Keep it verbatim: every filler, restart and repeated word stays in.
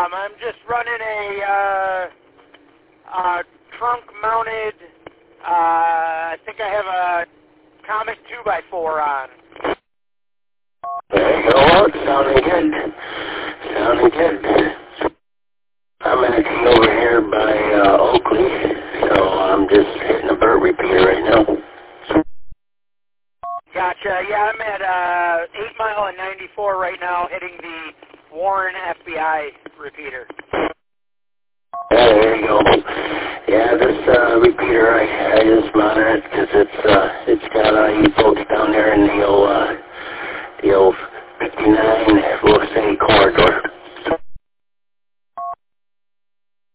Um, I'm just running a uh, uh, trunk-mounted. Uh, I think I have a Comet two by four on. There you go. Sounding good. Sounding good. I'm actually over here by uh, Oakley, so I'm just hitting a bird repeater right now. Gotcha. Yeah, I'm at uh, eight Mile and ninety-four right now, hitting the Warren F B I repeater. Yeah, there you go. Yeah, this uh, repeater, I, I just mounted it because it's, uh, it's got a U F O